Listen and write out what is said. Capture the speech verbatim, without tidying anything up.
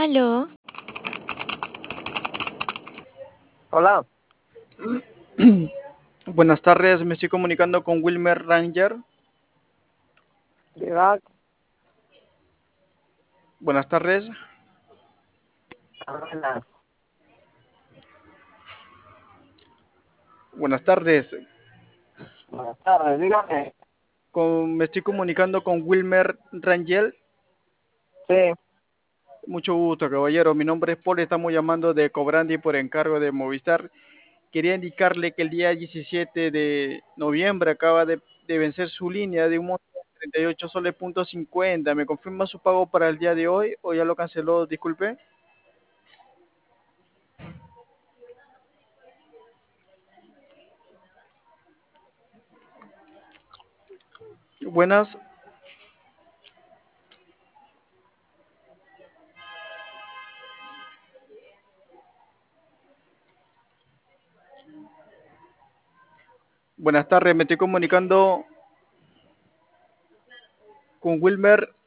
Aló, Hola, Buenas tardes, me estoy comunicando con Wilmer Ranger. diga, Buenas tardes. buenas, Buenas tardes. buenas tardes, dígame. Con- me estoy comunicando con Wilmer Rangel. Sí, Mucho gusto, caballero. Mi nombre es Paul. Estamos llamando de Cobrandi por encargo de Movistar. Quería indicarle que el día diecisiete de noviembre acaba de, de vencer su línea de un monto de treinta y ocho soles punto cincuenta. ¿Me confirma su pago para el día de hoy o ya lo canceló? Disculpe. Buenas. Buenas tardes. Me estoy comunicando con Wilmer